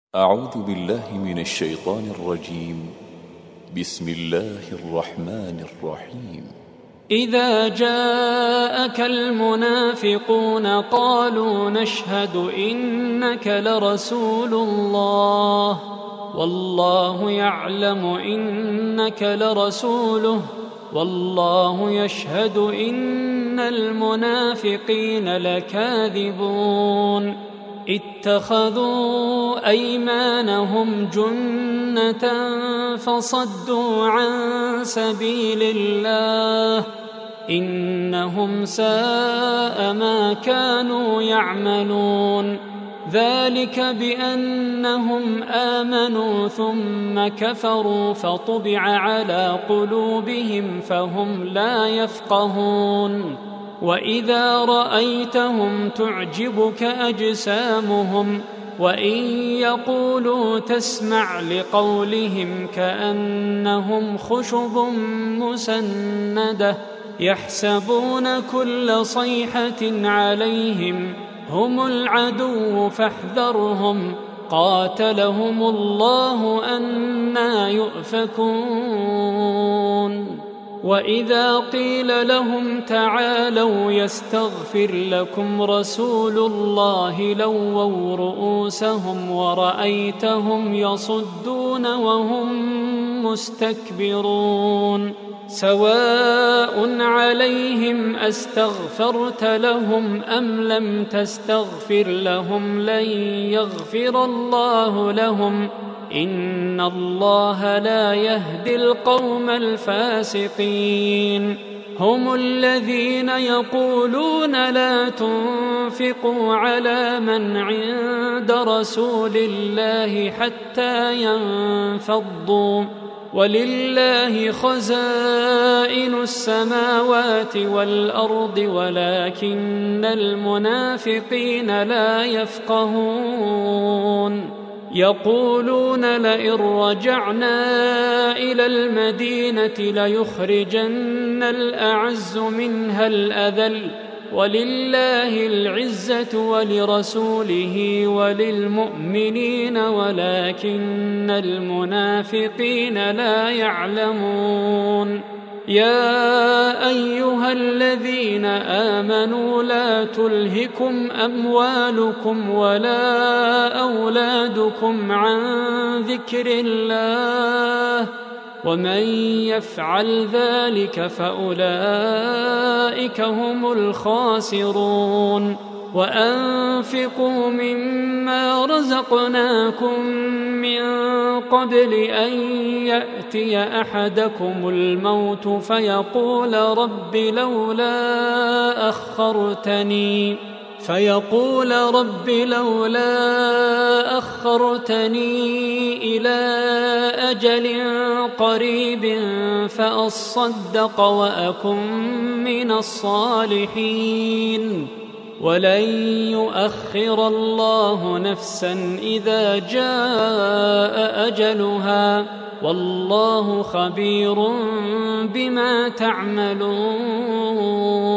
أعوذ بالله من الشيطان الرجيم. بسم الله الرحمن الرحيم. إذا جاءك المنافقون قالوا نشهد إنك لرسول الله والله يعلم إنك لرسوله والله يشهد إن المنافقين لكاذبون اتخذوا أيمانهم جنة فصدوا عن سبيل الله إنهم ساء ما كانوا يعملون ذلك بأنهم آمنوا ثم كفروا فطبع على قلوبهم فهم لا يفقهون وإذا رأيتهم تعجبك أجسامهم وإن يقولوا تسمع لقولهم كأنهم خشب مسندة يحسبون كل صيحة عليهم هم العدو فاحذرهم قاتلهم الله أنى يؤفكون وإذا قيل لهم تعالوا يستغفر لكم رسول الله لووا رؤوسهم ورأيتهم يصدون وهم مستكبرون سواء عليهم أستغفرت لهم أم لم تستغفر لهم لن يغفر الله لهم إن الله لا يهدي القوم الفاسقين هم الذين يقولون لا تنفقوا على من عند رسول الله حتى ينفضوا ولله خزائن السماوات والأرض ولكن المنافقين لا يفقهون يقولون لئن رجعنا إلى المدينة ليخرجن الأعز منها الأذل ولله العزة ولرسوله وللمؤمنين ولكن المنافقين لا يعلمون يا أيها الذين آمنوا لا تلهكم أموالكم ولا أولادكم عن ذكر الله ومن يفعل ذلك فأولئك هم الخاسرون وأنفقوا مما رزقناكم من قبل أن يأتي أحدكم الموت فيقول رب لولا أخرتني إلى أجل قريب فأصدق وأكن من الصالحين ولن يؤخر الله نفسا إذا جاء أجلها والله خبير بما تعملون.